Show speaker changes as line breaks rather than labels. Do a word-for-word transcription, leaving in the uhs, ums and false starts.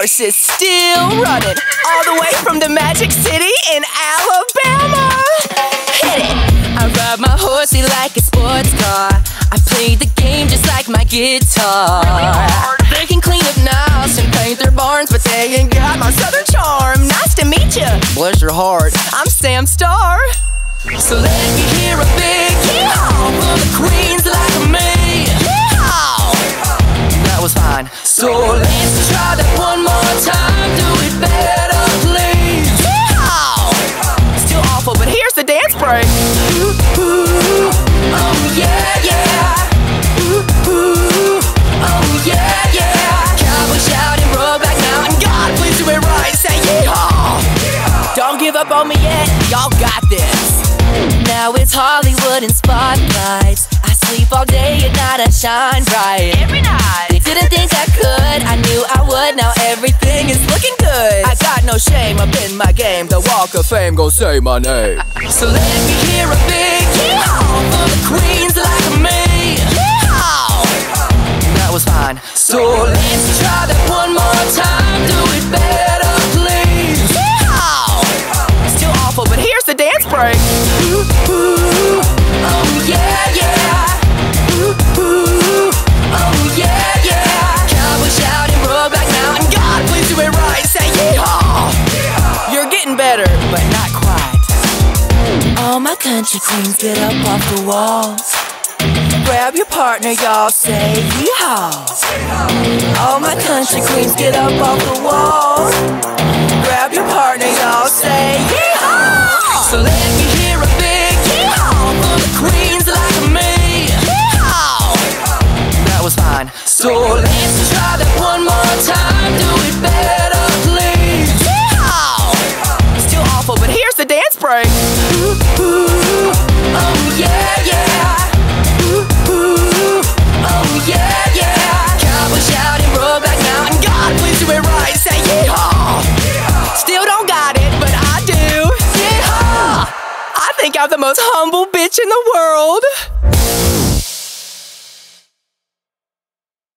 horses still running, all the way from the Magic City in Alabama. Hit it! I ride my horsey like a sports car. I play the game just like my guitar. They can clean up nice and paint their barns, but they ain't got my southern charm. Nice to meet ya. Bless your heart. I'm Sam Starr. So let me hear a big yeehaw from the queens like me. Yeehaw! That was fine. So let's try that one more time. Do it better, please. Yeehaw! Still awful, but here's the dance break. Ooh, ooh, oh yeah, yeah. Ooh, ooh, oh yeah, yeah. Cowboy shouting, roll back now, and God, please do it right. Say yeehaw! Don't give up on me yet. Y'all got this. Now it's Hollywood and spotlights. I sleep all day and night, I shine bright. Every night. They didn't think I could, I knew I would. Now everything is looking good. I got no shame up in my game. The Walk of Fame gon' say my name. So let me hear a big yeehaw for the queens like me. Yeehaw! That was fine. So let's try that one more time. Do it better, please. Yeehaw! Still awful, but here's the dance break. Ooh, ooh, oh yeah, yeah. Ooh, ooh, oh yeah, yeah. Cowboy shouting, roll back now, and God, please do it right. Say yeehaw! You're getting better, but not quite. All my country queens, get up off the walls. Grab your partner, y'all, say yeehaw. All my country queens, get up off the walls. Grab your partner, y'all, say yeehaw. So let me hear a big yeehaw for the queens like me. Yeehaw! That was fine. So let's try that one more time. Do it better, please. Yeehaw! Still awful, but here's the dance break. Ooh, ooh, oh yeah, yeah. Ooh, ooh, oh yeah, yeah. Cowboy shouting, roll back now, and God, please do it right. Say yeehaw! Still don't got it, but I do. Yeehaw! I think I'm the most humble bitch in the world.